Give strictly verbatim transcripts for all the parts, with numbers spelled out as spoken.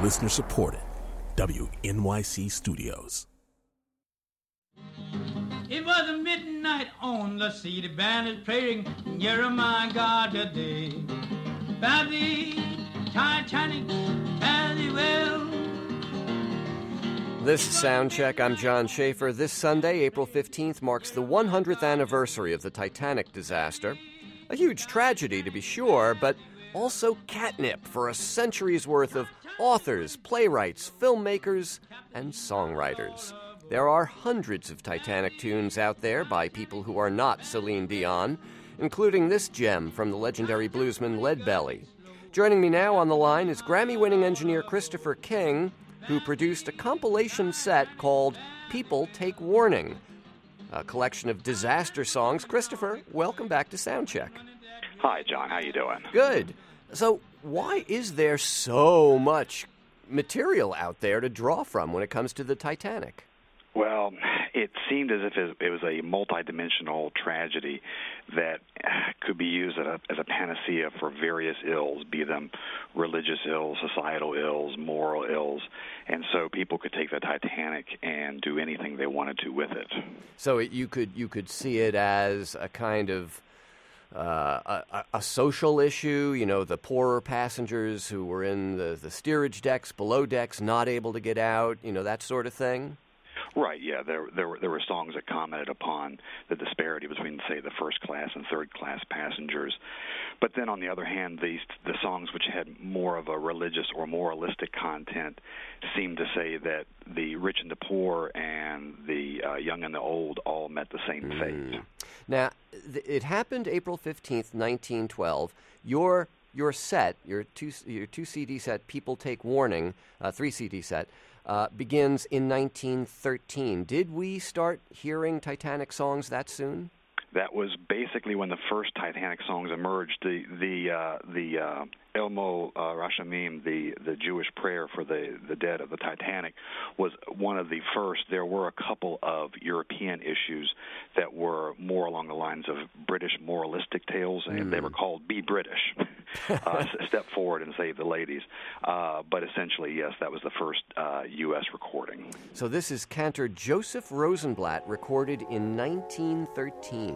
Listener supported. W N Y C Studios. It was a midnight on the sea. The band is playing Jeremiah God today. By the Titanic, fairly well. This is Soundcheck. I'm John Schaefer. This Sunday, April fifteenth, marks the one hundredth anniversary of the Titanic disaster. A huge tragedy, to be sure, but also catnip for a century's worth of authors, playwrights, filmmakers, and songwriters. There are hundreds of Titanic tunes out there by people who are not Celine Dion, including this gem from the legendary bluesman Leadbelly. Joining me now on the line is Grammy-winning engineer Christopher King, who produced a compilation set called People Take Warning, a collection of disaster songs. Christopher, welcome back to Soundcheck. Hi, John. How you doing? Good. So why is there so much material out there to draw from when it comes to the Titanic? Well, it seemed as if it was a multidimensional tragedy that could be used as a, as a panacea for various ills, be them religious ills, societal ills, moral ills, and so people could take the Titanic and do anything they wanted to with it. So it, you could you could see it as a kind of Uh, a, a social issue, you know, the poorer passengers who were in the, the steerage decks, below decks, not able to get out, you know, that sort of thing? Right, yeah. There, there were there were songs that commented upon the disparity between, say, the first class and third class passengers. But then, on the other hand, the the songs which had more of a religious or moralistic content seemed to say that the rich and the poor and the uh, young and the old all met the same Mm. fate. Now, th- it happened April fifteenth, nineteen twelve. Your your set, your two your two C D set, People Take Warning, uh, three C D set, uh, begins in nineteen thirteen. Did we start hearing Titanic songs that soon? That was basically when the first Titanic songs emerged. The the uh, the uh, Elmo uh, Rashamim, the the Jewish prayer for the the dead of the Titanic, was one of the first. There were a couple of European issues that were more along the lines of British moralistic tales, and Mm. they were called "Be British," uh, step forward and save the ladies. Uh, but essentially, yes, that was the first uh, U S recording. So this is Cantor Joseph Rosenblatt, recorded in nineteen thirteen.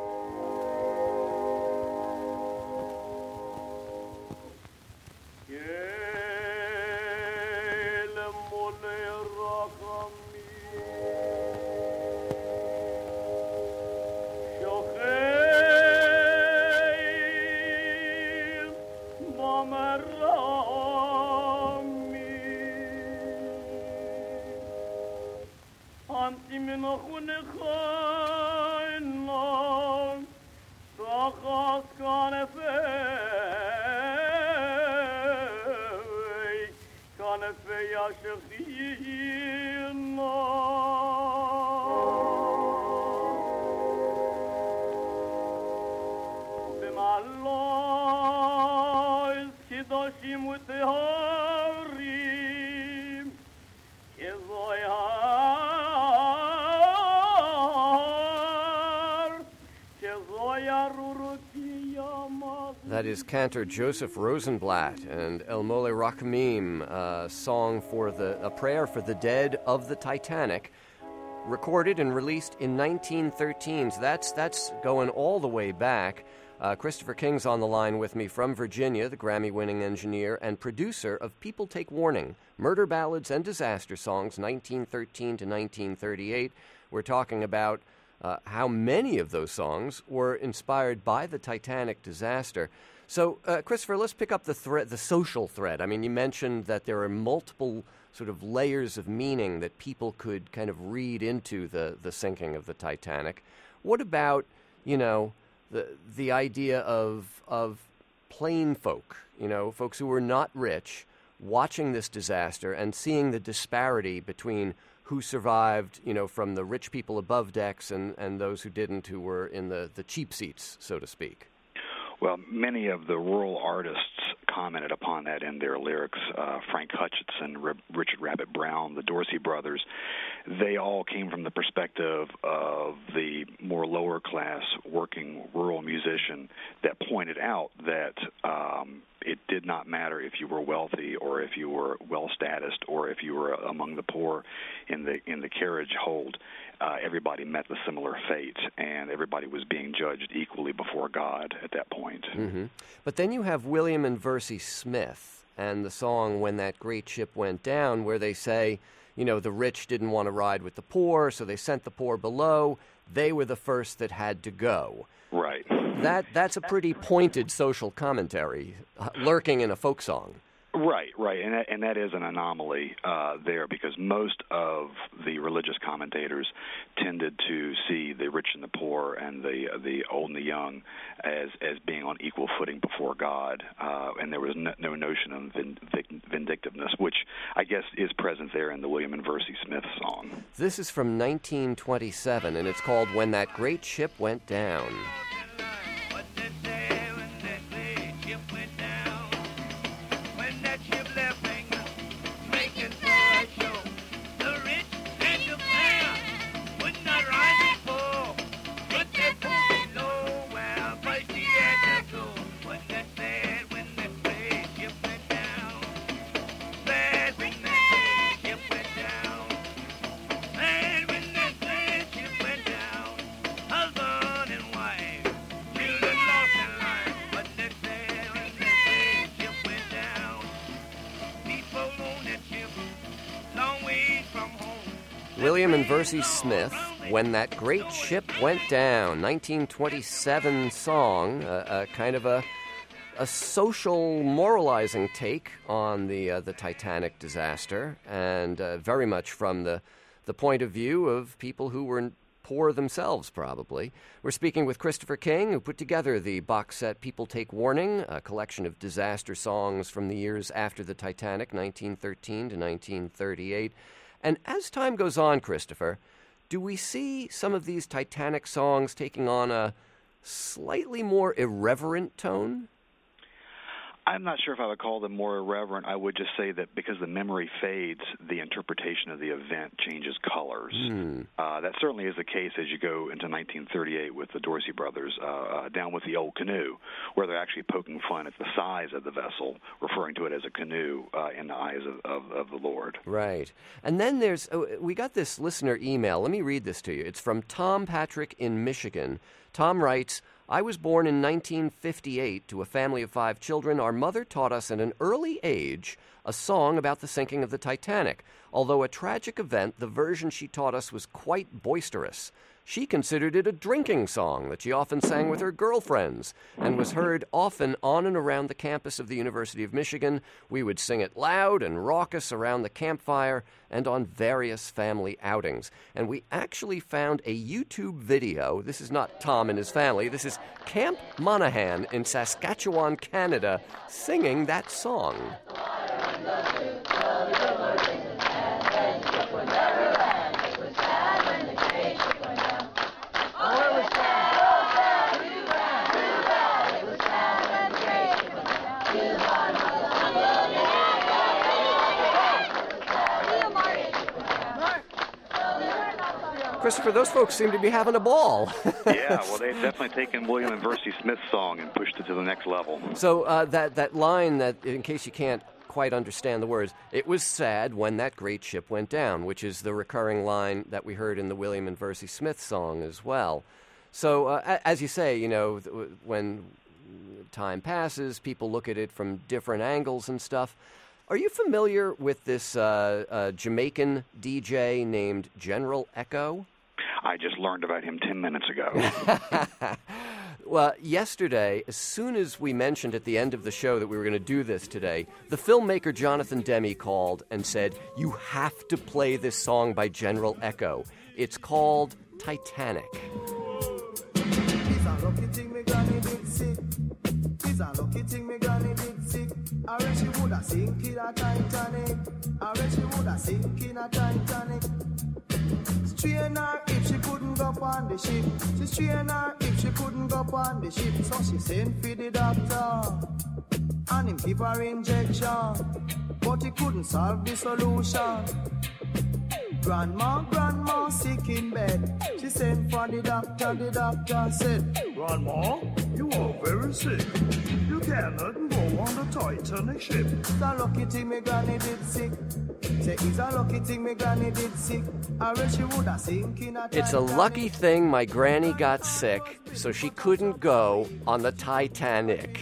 That is Cantor Joseph Rosenblatt and El Mole Rachamim, a song for the a prayer for the dead of the Titanic, recorded and released in nineteen thirteen. So that's that's going all the way back. Uh, Christopher King's on the line with me from Virginia, the Grammy-winning engineer and producer of People Take Warning, Murder Ballads and Disaster Songs, nineteen thirteen to nineteen thirty-eight. We're talking about Uh, how many of those songs were inspired by the Titanic disaster. So, uh, Christopher, let's pick up the thread, the social thread. I mean, you mentioned that there are multiple sort of layers of meaning that people could kind of read into the, the sinking of the Titanic. What about, you know, the the idea of of plain folk, you know, folks who were not rich, watching this disaster and seeing the disparity between who survived, you know, from the rich people above decks and, and those who didn't, who were in the, the cheap seats, so to speak? Well, many of the rural artists commented upon that in their lyrics. Uh, Frank Hutchinson, R- Richard Rabbit Brown, the Dorsey brothers, they all came from the perspective of the more lower class working rural musician that pointed out that um, it did not matter if you were wealthy or if you were well-statused or if you were among the poor in the in the carriage hold. Uh, everybody met the similar fate, and everybody was being judged equally before God at that point. Mm-hmm. But then you have William and Versie Smith and the song When That Great Ship Went Down, where they say, you know, the rich didn't want to ride with the poor, so they sent the poor below. They were the first that had to go. Right. That That's a pretty pointed social commentary uh, lurking in a folk song. Right, right, and that, and that is an anomaly uh, there, because most of the religious commentators tended to see the rich and the poor and the uh, the old and the young as as being on equal footing before God, uh, and there was no, no notion of vind- vindictiveness, which I guess is present there in the William and Versie Smith song. This is from nineteen twenty-seven, and it's called When That Great Ship Went Down. William and Versie Smith, When That Great Ship Went Down, nineteen twenty-seven song, uh, uh, kind of a a social moralizing take on the uh, the Titanic disaster, and uh, very much from the, the point of view of people who were poor themselves, probably. We're speaking with Christopher King, who put together the box set People Take Warning, a collection of disaster songs from the years after the Titanic, nineteen thirteen to nineteen thirty-eight. And as time goes on, Christopher, do we see some of these Titanic songs taking on a slightly more irreverent tone? I'm not sure if I would call them more irreverent. I would just say that because the memory fades, the interpretation of the event changes colors. Mm. Uh, that certainly is the case as you go into nineteen thirty-eight with the Dorsey brothers, uh, uh, Down with the Old Canoe, where they're actually poking fun at the size of the vessel, referring to it as a canoe uh, in the eyes of, of, of the Lord. Right. And then there's, oh, we got this listener email. Let me read this to you. It's from Tom Patrick in Michigan. Tom writes, I was born in nineteen fifty-eight to a family of five children. Our mother taught us at an early age a song about the sinking of the Titanic. Although a tragic event, the version she taught us was quite boisterous. She considered it a drinking song that she often sang with her girlfriends and was heard often on and around the campus of the University of Michigan. We would sing it loud and raucous around the campfire and on various family outings. And we actually found a YouTube video. This is not Tom and his family. This is Camp Monaghan in Saskatchewan, Canada, singing that song. Christopher, those folks seem to be having a ball. Yeah, well, they've definitely taken William and Versie Smith's song and pushed it to the next level. So uh, that, that line that, in case you can't quite understand the words, it was sad when that great ship went down, which is the recurring line that we heard in the William and Versie Smith song as well. So uh, as you say, you know, when time passes, people look at it from different angles and stuff. Are you familiar with this uh, uh, Jamaican D J named General Echo? I just learned about him ten minutes ago. Well, yesterday, as soon as we mentioned at the end of the show that we were going to do this today, the filmmaker Jonathan Demme called and said, you have to play this song by General Echo. It's called Titanic. It's a lucky thing me granny did sick. I wish she woulda sink in a Titanic. I wish she woulda sink in a Titanic. Strain her if she couldn't go on the ship. She strain her if she couldn't go on the ship. So she sent for the doctor and him give her injection, but he couldn't solve the solution. Grandma, grandma sick in bed. She sent for the doctor. The doctor said, Grandma, you are very sick. You cannot go on the Titanic ship. It's a lucky thing me granny did sick. Say it's a lucky thing me granny did sick. I wish she would have sink in a It's a lucky thing my granny got sick, so she couldn't go on the Titanic.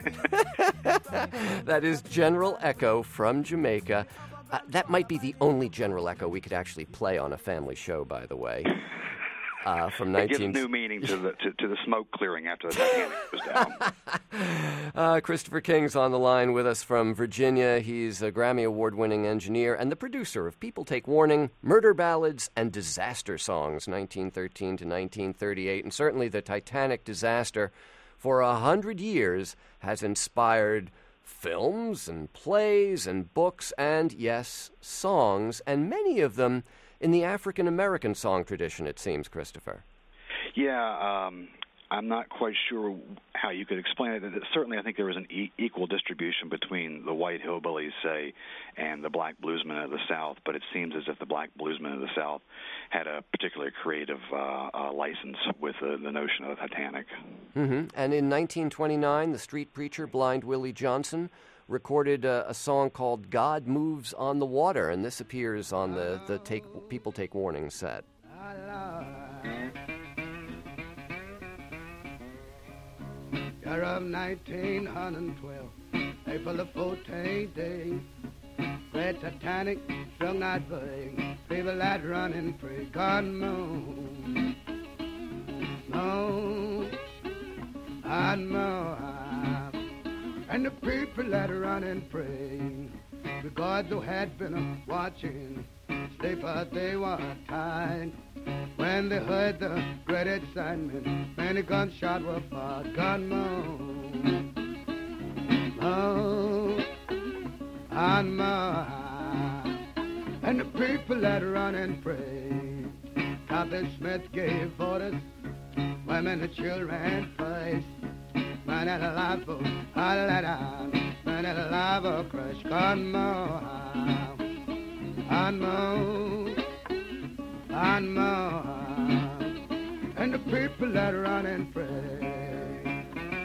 That is General Echo from Jamaica. Uh, that might be the only General Echo we could actually play on a family show, by the way. Uh, from it nineteen... gives new meaning to the to, to the smoke clearing after the Titanic goes down. uh, Christopher King's on the line with us from Virginia. He's a Grammy Award-winning engineer and the producer of People Take Warning, Murder Ballads, and Disaster Songs, nineteen thirteen to nineteen thirty-eight. And certainly the Titanic disaster, for a hundred years, has inspired films and plays and books and, yes, songs, and many of them in the African-American song tradition, it seems, Christopher. Yeah, um, I'm not quite sure how you could explain it. Certainly, I think there was an e- equal distribution between the white hillbillies, say, and the black bluesmen of the South, but it seems as if the black bluesmen of the South had a particularly creative uh, uh, license with uh, the notion of the Titanic. Mm-hmm. And in nineteen twenty-nine, the street preacher Blind Willie Johnson recorded a, a song called God Moves on the Water, and this appears on the, the take, People Take Warning set. Year of nineteen twelve, April the fourteenth day, Great Titanic strung that way, people that running free, God move, move, and move. And the people that run and pray, the gods who had been watching, sleep but they were tired. When they heard the great excitement, many gunshots were fired. Gunmen, oh, and more. And the people that run and pray, Captain Smith gave orders, women and children first. Man at a life of a letter, man at a life of crush, con more, and more, and more, and the people that run and pray.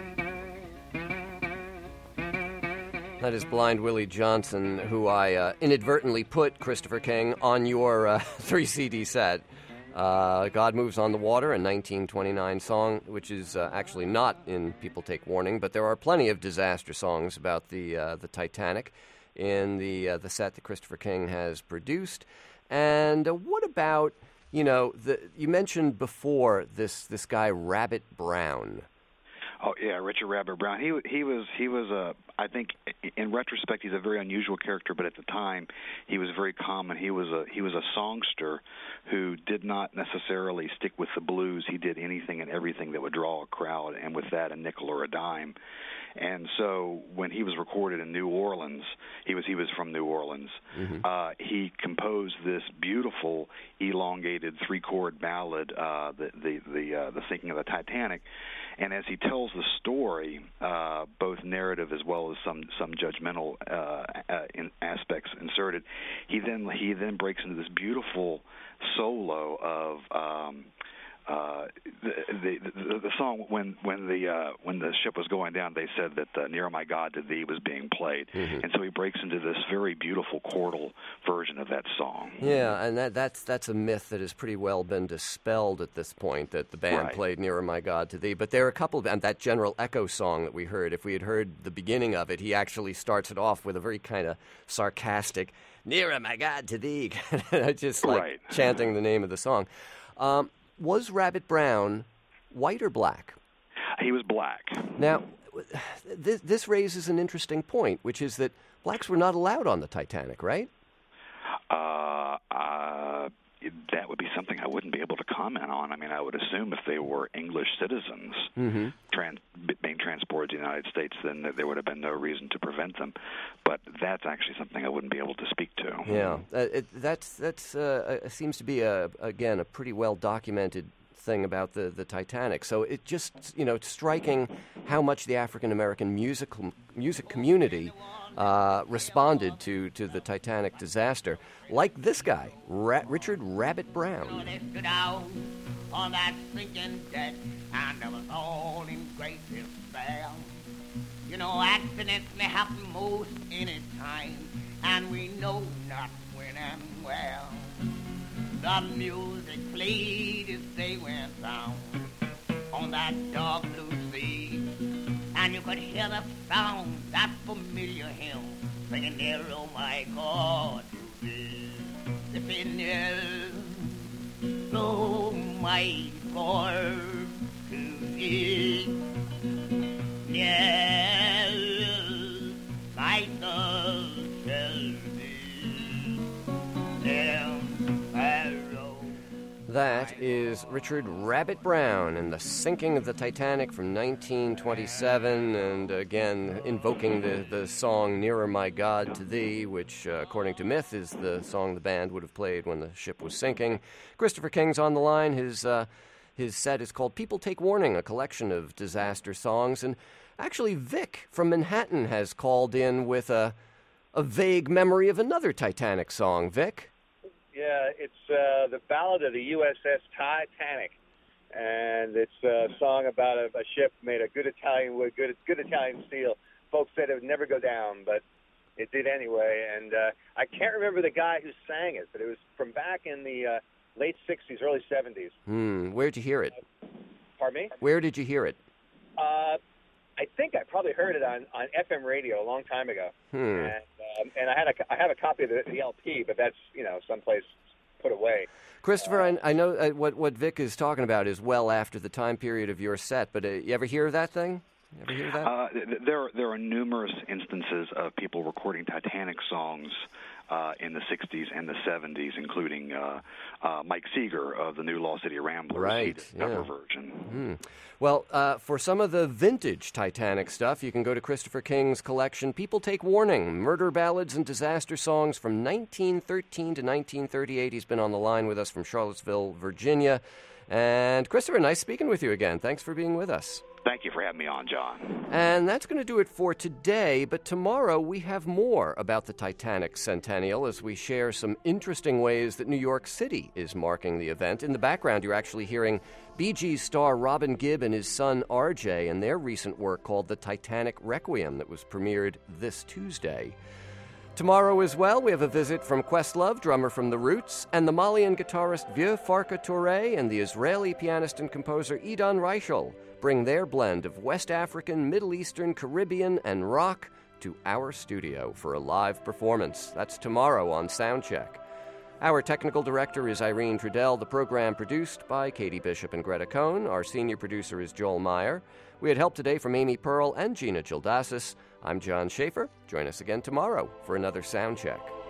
That is Blind Willie Johnson, who I uh, inadvertently put, Christopher King, on your uh, three C D set. Uh, God Moves on the Water, a nineteen twenty-nine song, which is uh, actually not in People Take Warning, but there are plenty of disaster songs about the uh, the Titanic in the uh, the set that Christopher King has produced. And uh, what about, you know, the you mentioned before this this guy Rabbit Brown. Oh yeah, Richard Rabbit Brown. He he was he was a. I think in retrospect he's a very unusual character, but at the time he was very common. He was a he was a songster who did not necessarily stick with the blues. He did anything and everything that would draw a crowd, and with that a nickel or a dime. And so when he was recorded in New Orleans, he was he was from New Orleans. Mm-hmm. Uh, he composed this beautiful elongated three chord ballad, uh, the the the, uh, the Sinking of the Titanic. And as he tells the story, uh, both narrative as well as some some judgmental uh, uh, in aspects inserted, he then he then breaks into this beautiful solo of um, uh, the, the, the the song when when the uh, when the ship was going down. They said that uh, "Nearer My God to Thee" was being played, mm-hmm. and so he breaks into this very beautiful chordal version of that song. Yeah, and that that's that's a myth that has pretty well been dispelled at this point, that the band right. played "Nearer My God to Thee." But there are a couple of and that General Echo song that we heard. If we had heard the beginning of it, he actually starts it off with a very kind of sarcastic "Nearer My God to Thee," just like right. chanting the name of the song. Um, Was Rabbit Brown white or black? He was black. Now, this, this raises an interesting point, which is that blacks were not allowed on the Titanic, right? Uh, uh, that would be something I wouldn't be able to comment on. I mean, I would assume if they were English citizens mm-hmm. trans, being transported to the United States, then there would have been no reason to prevent them. But that's actually something I wouldn't be able to speak to. Yeah, uh, it, that's that's uh, uh, seems to be a again a pretty well documented thing about the, the Titanic. So it just, you know, it's striking how much the African American music music community uh, responded to, to the Titanic disaster. Like this guy, Ra- Richard Rabbit Brown. They stood out on that sinking deck, and there was all in great despair. You know, accidents may happen most any time, and we know not when and where. The music played as they went down on that dark blue sea, and you could hear the sound, that familiar hymn, singing there, oh my God, to thee. If it is, oh my God, to thee. Yes, my soul shall be there. That is Richard Rabbit Brown and the Sinking of the Titanic from nineteen twenty-seven, and again invoking the, the song Nearer My God to Thee, which, uh, according to myth, is the song the band would have played when the ship was sinking. Christopher King's on the line. His, uh, his set is called People Take Warning, a collection of disaster songs, and actually Vic from Manhattan has called in with a, a vague memory of another Titanic song. Vic? Yeah, it's uh, the Ballad of the U S S Titanic, and it's a song about a, a ship made of good Italian wood, good good Italian steel. Folks said it would never go down, but it did anyway. And uh, I can't remember the guy who sang it, but it was from back in the uh, late sixties, early seventies. Hmm. Where'd you hear it? Uh, pardon me? Where did you hear it? Uh, I think I probably heard it on, on F M radio a long time ago. Hmm. And, um, and I had a I have a copy of the, the L P, but that's, you know, someplace put away. Christopher, uh, I, I know uh, what what Vic is talking about is well after the time period of your set, but uh, you ever hear that thing? You ever hear that? Uh, there, there are numerous instances of people recording Titanic songs uh, in the sixties and the seventies, including uh, uh, Mike Seeger of the New Law City Ramblers. Right, He did a cover yeah. version. Hmm. Well, uh, for some of the vintage Titanic stuff, you can go to Christopher King's collection, People Take Warning, Murder Ballads and Disaster Songs from nineteen thirteen to nineteen thirty-eight. He's been on the line with us from Charlottesville, Virginia. And Christopher, nice speaking with you again. Thanks for being with us. Thank you for having me on, John. And that's going to do it for today, but tomorrow we have more about the Titanic Centennial as we share some interesting ways that New York City is marking the event. In the background, you're actually hearing Bee Gees star Robin Gibb and his son R J and their recent work called The Titanic Requiem that was premiered this Tuesday. Tomorrow as well, we have a visit from Questlove, drummer from The Roots, and the Malian guitarist Vieux Farka Touré and the Israeli pianist and composer Idan Reichel bring their blend of West African, Middle Eastern, Caribbean, and rock to our studio for a live performance. That's tomorrow on Soundcheck. Our technical director is Irene Trudell. The program produced by Katie Bishop and Greta Cohn. Our senior producer is Joel Meyer. We had help today from Amy Pearl and Gina Gildasis. I'm John Schaefer. Join us again tomorrow for another Soundcheck.